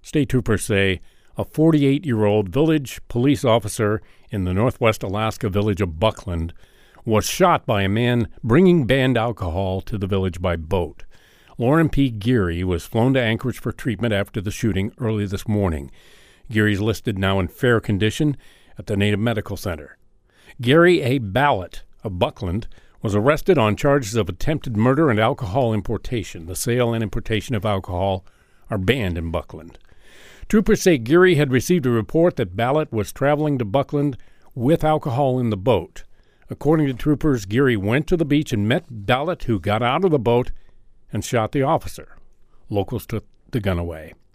State troopers say a 48-year-old village police officer in the northwest Alaska village of Buckland was shot by a man bringing banned alcohol to the village by boat. Lauren P. Geary was flown to Anchorage for treatment after the shooting early this morning. Geary's listed now in fair condition at the Native Medical Center. Gary A. Ballett of Buckland was arrested on charges of attempted murder and alcohol importation. The sale and importation of alcohol are banned in Buckland. Troopers say Geary had received a report that Ballett was traveling to Buckland with alcohol in the boat. According to troopers, Geary went to the beach and met Ballett, who got out of the boat and shot the officer. Locals took the gun away.